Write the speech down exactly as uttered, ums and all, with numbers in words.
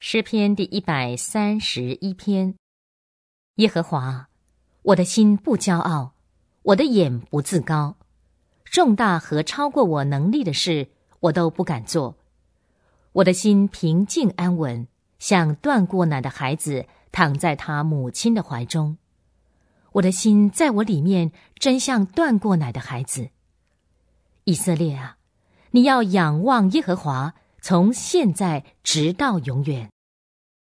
诗篇第一百三十一篇。耶和华，我的心不骄傲，我的眼不自高，重大和超过我能力的事，我都不敢做。我的心平静安稳，像断过奶的孩子躺在他母亲的怀中。我的心在我里面，真像断过奶的孩子。以色列啊，你要仰望耶和华，从现在直到永远。